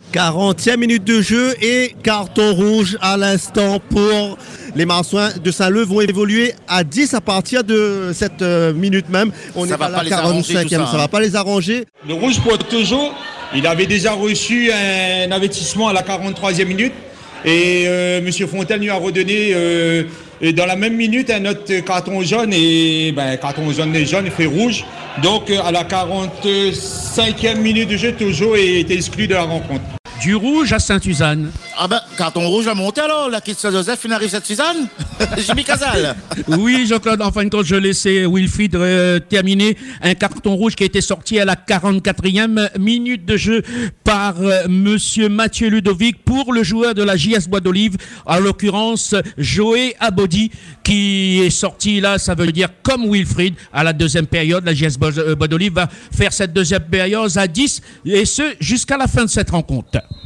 40e minute de jeu et carton rouge à l'instant pour les Marsouins de Saint-Leu vont évoluer à 10 à partir de cette minute même. On est à la 45e, ça va pas les arranger. Le rouge pour toujours, il avait déjà reçu un avertissement à la 43e minute et M. Fontaine lui a redonné dans la même minute un autre carton jaune et carton jaune fait rouge. Donc à la 45e minute de jeu, toujours est exclu de la rencontre. Du rouge à Sainte-Suzanne. Ah ben, carton rouge à monter alors, la Christ Joseph, il arrive Sainte-Suzanne. Jimmy Casal. Oui, Jean-Claude, en fin de compte, je laissais Wilfried terminer. Un carton rouge qui a été sorti à la 44e minute de jeu par monsieur Mathieu Ludovic pour le joueur de la JS Bois d'Olive, en l'occurrence Joé Abodi, qui est sorti là, ça veut dire comme Wilfried, à la deuxième période. La JS Bois d'Olive va faire cette deuxième période à 10, et ce, jusqu'à la fin de cette rencontre.